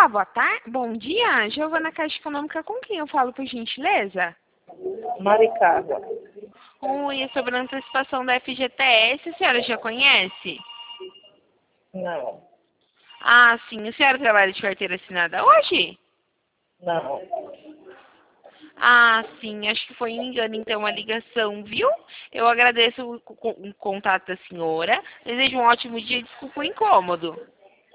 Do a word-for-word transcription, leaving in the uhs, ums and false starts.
Olá, boa tarde. Bom dia. Giovana Caixa Econômica, com quem eu falo, por gentileza? Maricágua. Oi, é sobre a antecipação da F G T S. A senhora já conhece? Não, Ah, sim. A senhora trabalha de carteira assinada hoje? não. Ah, sim. Acho que foi um engano, então, a ligação, viu? Eu agradeço o, o contato da senhora. Desejo um ótimo dia e desculpa o incômodo.